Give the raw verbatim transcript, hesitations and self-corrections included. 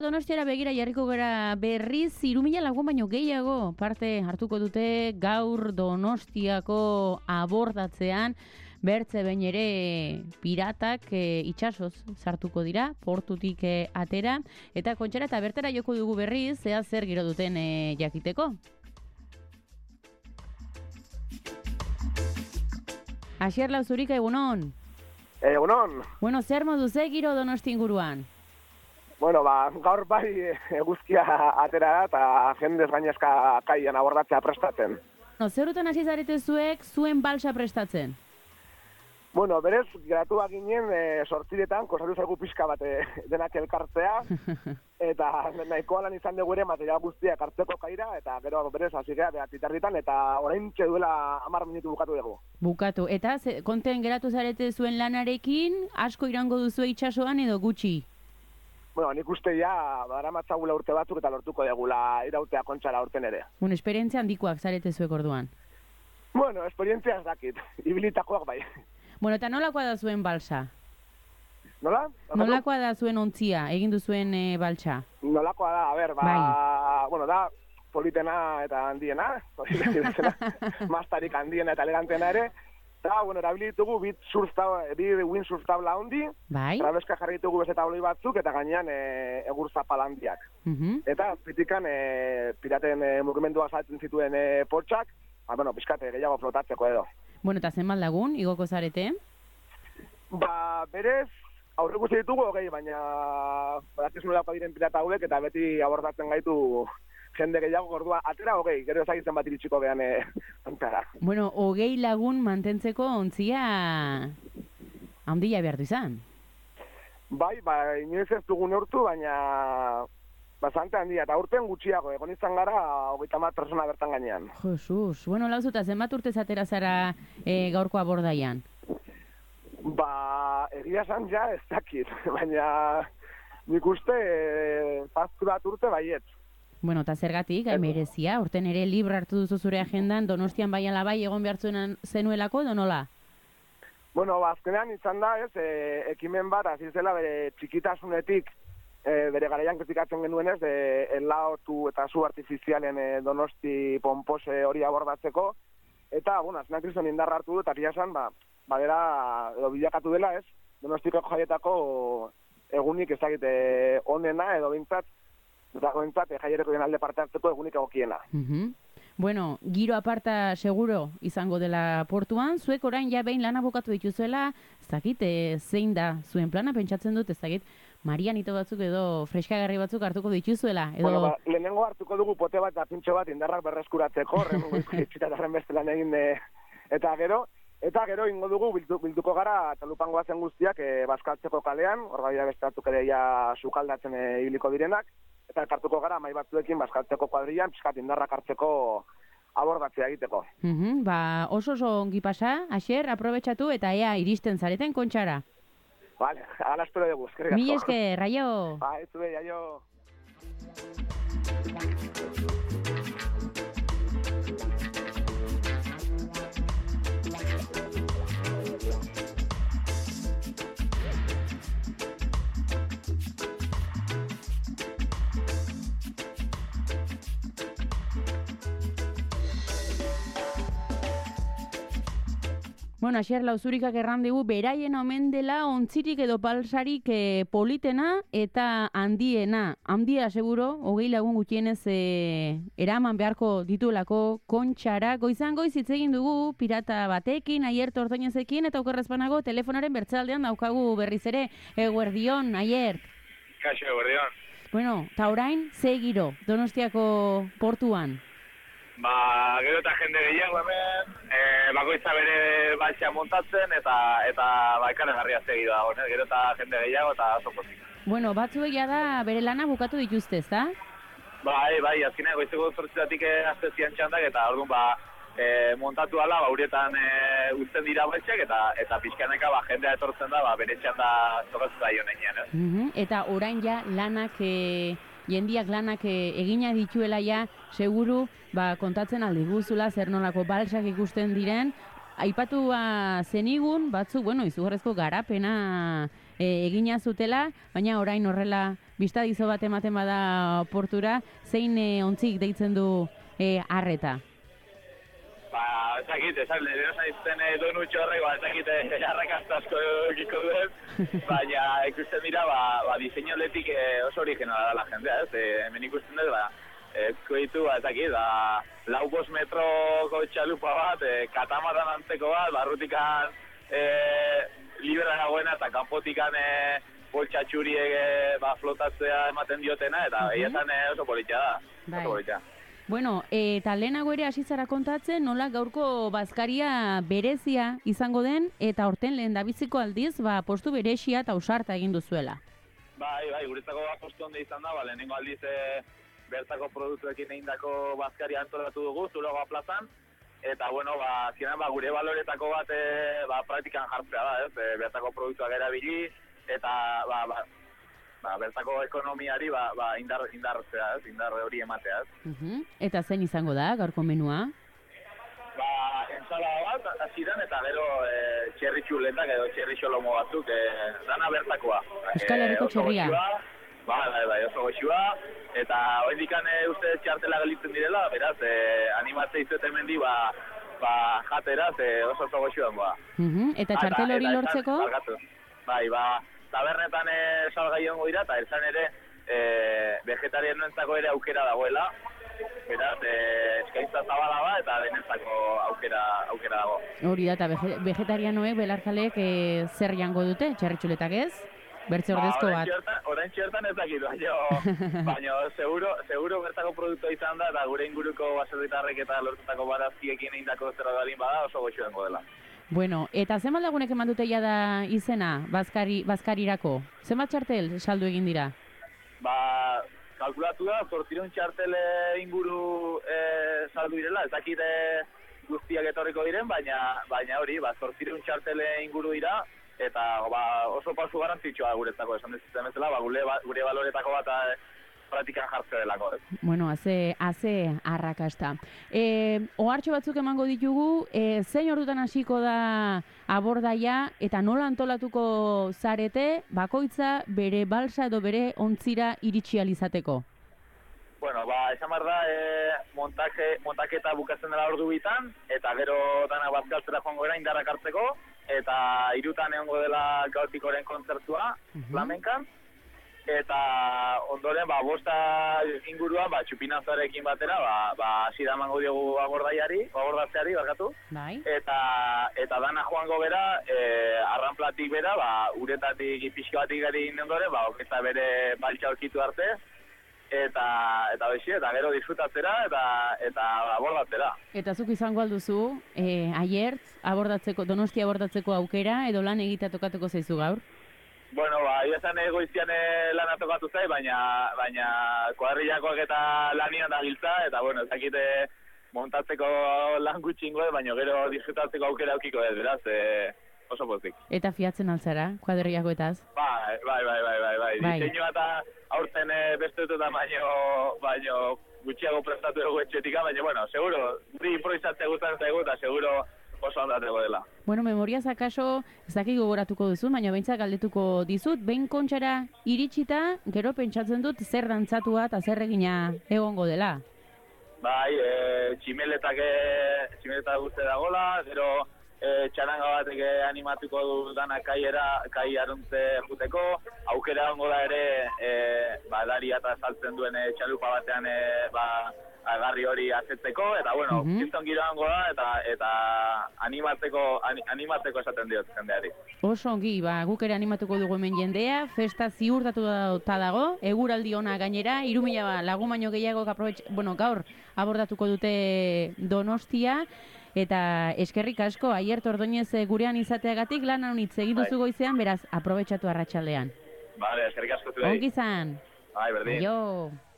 Donostiara begira jarriko gara berriz, hiru mila lagun baino gehiago parte hartuko dute gaur Donostiako abordatzean, bertze behin ere piratak e, itsasoz sartuko dira, portutik e, atera, eta Kontxara eta bertara joko dugu berriz, ea zer giro duten e, jakiteko. Asier Lauzurika, egunon? Egunon. Bueno, zer modu ze giro Donosti inguruan? Bueno, ba, gaur bai eguzkia atera da eta jendez gainezka kaian abordatzea prestatzen. No, zerutan hasi zarete zuek zuen balsa prestatzen? Bueno, berez, geratu ginen e, sortziretan, kostatu zaigu pixka bat e, denak elkartzea, eta nahikoa lan izan dugu ere material guztiak hartzeko kaira, eta gero berez hasi gara behatzitarritan, eta orain duela hamar minutu bukatu dugu. Bukatu, eta ze, konten geratu zarete zuen lanarekin, asko irango duzu itsasoan edo gutxi? Bueno, nik uste ja, daramatzagula urte batzuk eta lortuko degula irautea Kontxara urten ere. Bueno, esperientzia handikoak zarete zuek orduan. Bueno, esperientzia ez dakit, ibilitakoak bai. Bueno, eta nolakoa da zuen balsa? Nola? Nolakoa da zuen ontzia, egin duzuen e, balsa? Nolakoa da, a ber, ba, bai. Bueno, da, politena eta handiena, mastarik handiena eta elegantena ere, eta, bueno, erabilitugu bit bi windsurf tabla handi, bai. Trabeska jarri ditugu beste tabloi batzuk, eta gainean e, egur zapal handiak. Uh-huh. Eta, pitikan, e, piraten e, mugimendua saltzen zituen e, poltsak, ba, bueno, pizkate gehiago flotatzeko edo. Bueno, eta zenbat lagun, igoko zarete? Ba, berez, aurre guzti ditugu hogei, baina badakiz nolako diren pirata hauek, eta beti abordatzen gaitu jende gehiago, ordua atera hogei, gero ezagitzen bat iritsiko behan e, antara. Bueno, hogei lagun mantentzeko ontzia handia behar du izan. Bai, ba, inoiz ez dugu neurtu, baina bastante handia, eta urten gutxiago, egon izan gara hogeita hamar persona bertan gainean. Jesus, bueno, lauzuta, zenbat urte zatera zara e, gaurko abordaian? Ba, egia esan ja ez dakit, baina nik uste e, zaztu bat urte baiet. Bueno, eta zergatik, gai merezia, urten ere libra hartu duzu zure agendan, Donostian bai ala bai egon behar zuen zenuelako, edo nola? Bueno, ba, azkenean izan da, ez, e, ekimen bat, azizela bere txikitasunetik, E, bere garaian kritikatzen genuenez, de, enlaotu eta zu artifizialen e, Donosti pompose hori abordatzeko, eta, bueno, azkenean kriston indarra hartu du, eta esan, ba, badera, edo bilakatu dela, ez, Donostiko jaietako egunik ezagite onena, edo bintzat, eta bintzat, e, jaiereko den alde parte hartzeko egunik egokiena. Uh-huh. Bueno, giro aparta seguro izango dela portuan, zuek orain ja behin lana bukatu dituzuela, ez dakit, e, zein da zuen plana, pentsatzen dut, ez dakit, Marianito batzuk edo freskagarri batzuk hartuko dituzuela, edo... Bueno, ba, lehenengo hartuko dugu pote bat eta pintxo bat indarrak berreskuratzeko, renungo itxitatarren beste lan egin, e, eta gero, eta gero ingo dugu bildu, bilduko gara talupangoa zen guztiak e, bazkaltzeko kalean, hor bai beste batzuk ere ja sukaldatzen e, ibiliko direnak, eta elkartuko gara mai batzuekin bazkaltzeko kuadrilan, pixkat indarrak hartzeko abordatzea egiteko. Uh-huh, ba, oso oso ongi pasa, Asier, aprobetxatu eta ea iristen zareten Kontxara. Vale, ala espero dugu, eskerrik asko. Mi esker, raio! Ba, ez du, jaio! Bueno, Asier Lauzurikak erran digu, beraien omen dela ontzirik edo balsarik e, politena eta handiena. Handia, seguro, hogei lagun gutienez e, eraman beharko dituelako Kontxara. Goizan goiz hitz egin dugu pirata batekin, Aier Tortoñezekin, eta okerrezpanago telefonaren bertzaldean daukagu berriz ere. Eguerdion, Aier. Kaixo, eguerdion. Bueno, eta orain, ze giro, Donostiako portuan? Ba, gero eta jende gehiago hemen, e, bakoitza bere baltsa montatzen, eta eta ba, ikaragarria segido dago, ne? Gero eta jende gehiago eta oso pozik. Bueno, batzuek ja da bere lana bukatu dituzte, ezta? Bai, bai, azkenean goizeko zortzitatik azte zian txandak, eta orduan ba, e, montatu ala, ba, urietan e, uzten dira baltsak, eta eta pixkaneka ba, jendea etortzen da, ba, bere txanda tokatzen da jonean, ez? Uh-huh. Eta orain ja lanak... E... jendiak lanak egina dituela ja, seguru, ba, kontatzen aldiguzula, zer nolako balsak ikusten diren, aipatua zenigun, batzuk, bueno, izugarrezko garapena e, egina zutela, baina orain horrela bistadizo bat ematen bada portura, zein e, ontzik deitzen du e, arreta? Ba, ez dakit, esan, leheno zaizten e, donutxo horrek, ba, ez dakit, arrakastazko egiko duen, baina ikusten dira, ba, ba diseinaletik e, oso originala da la jendea, ez? E, hemen ikusten dut, ba, ezko ditu, ba, ez dakit, ba, lau bost metroko txalupa bat, e, katamatan antzeko bat, barrutikan e, libra nagoena, eta kanpotikan e, poltsatxuriek e, ba, flotatzea ematen diotena, eta uh-huh. Eietan e, oso politxa da, bai. Oso politxa. Bueno, eta lehenago ere hasi zara kontatzen, nola gaurko bazkaria berezia izango den, eta horten lehen dabiziko aldiz, ba, postu berezia eta ausarta egin duzuela. Bai, bai, guretzako ba, postu onde izan da, ba, lehenengo aldiz e, bertako produktuekin egindako bazkaria antolatu dugu, Zuloaga plazan, eta, bueno, ba, ziren, ba, gure baloretako bat e, ba, praktikan jartzea da, ez, e, bertako produktuak erabili, eta, ba, ba, ba, bertako ekonomiari ba, ba, indar, indartzea, ez, indar hori ematea, ez. Uh-huh. Eta zein izango da, gaurko menua? Ba, ensalada bat, hasieran eta gero e, txerri txuletak edo txerri xolomo batzuk, e, dana bertakoa. Euskal Herriko txerria. Ba, bai, bai, oso goxua, eta oindikan e, uste txartela gelitzen direla, beraz, e, animatzea izuet hemendi, ba, ba, jateraz, e, oso oso goxua, ba. Uh-huh. Eta txartel hori lortzeko? Bai, ba, tabernetan e, salgai hongo dira, eta esan ere e, vegetarianoentzako ere aukera dagoela. Beraz, e, eskaintza zabala ba, eta denentzako aukera, aukera dago. Hori da, eta vege, vegetarianoek, belarjalek e, zer jango dute, txarritxuletak ez? Bertze ordezko ba, bat. Orain txertan ez dakit, baina, baina seguro, seguro bertako produktua izan da, eta gure inguruko baserritarrek eta lortutako barazkiekin egindako zera galin bada oso goxu dengo dela. Bueno, eta zenbat lagunek eman dute ja da izena, bazkari, bazkarirako? Zenbat txartel saldu egin dira? Ba, kalkulatu da, zortziron txartel inguru e, saldu direla, ez dakit guztiak etorriko diren, baina, baina hori, ba, zortziron txartel inguru dira, eta ba, oso pasu garantzitsua guretzako, esan dezitzen bezala, ba, gure, gure baloretako bat praktikan jartzea delako. Bueno, haze, haze arrakasta. E, ohartxo batzuk emango ditugu, e, zein ordutan hasiko da abordaia eta nola antolatuko zarete bakoitza bere balsa edo bere ontzira iritsi alizateko? Bueno, ba, esan behar da, e, montaje, montaketa bukatzen dela ordu bitan, eta gero dana bazkaltzera joango gara indarrak hartzeko, eta hirutan egongo dela Kaotikoren kontzertua, uh-huh. Flamenkan, eta ondoren, ba, bosta inguruan, ba, txupinazarekin batera, ba, ba, asira emango diogu abordaiari, abordatzeari, barkatu. Bai. Eta, eta dana joango bera, e, arranplatik bera, ba, uretatik pixka batik gari ondoren, ba, oketa bere baltsa aurkitu arte, eta, eta bexi, eta gero disfrutatzera, eta, eta abordatzera. Eta zuk izango alduzu, e, aiertz, abordatzeko, Donostia abordatzeko aukera, edo lan egitea tokatuko zaizu gaur? Bueno, ba, iazan egoiztian lana tokatu zai, baina, baina kuadrillakoak eta lanian da giltza, eta, bueno, ezakite montatzeko lan gutxingo, baina gero disfrutatzeko aukera aukiko ez, beraz, e, oso pozik. Eta fiatzen altzara, kuadrillakoetaz? Bai, bai, bai, bai, bai, bai. bai. Diseinua eta aurten e, beste dut eta baino, baino gutxiago prestatu dugu etxetika, baina, bueno, seguro, guri improvisatzea gustan zaigu, eta seguro oso handateko dela. Bueno, memoriaz akaso, ez dakik gogoratuko duzu, baina behintzak galdetuko dizut, behin kontxara iritsita, gero pentsatzen dut zer dantzatua eta zer egina egongo dela. Bai, e, tximeletak, e, tximeletak guzti dagoela, gero e, txaranga batek animatuko du dana kaiera, kai aruntze juteko, aukera egongo da ere, e, ba, daria eta saltzen duen e, txalupa batean, e, ba, agarri hori azetzeko, eta, bueno, uh-huh. Kiston giroango da, eta, eta animatzeko, animatzeko esaten diot jendeari. Oso ongi, ba, guk ere animatuko dugu hemen jendea, festa ziurtatu da dago, eguraldi ona gainera, irumila ba, lagun baino gehiago, bueno, gaur abordatuko dute Donostia, eta eskerrik asko, Aiert Ordoñez gurean izateagatik, lan honitz egin duzu goizean, beraz, aprobetxatu arratsaldean. Vale, eskerrik asko zuei. Ongi zan. Bai, berdin. Aio.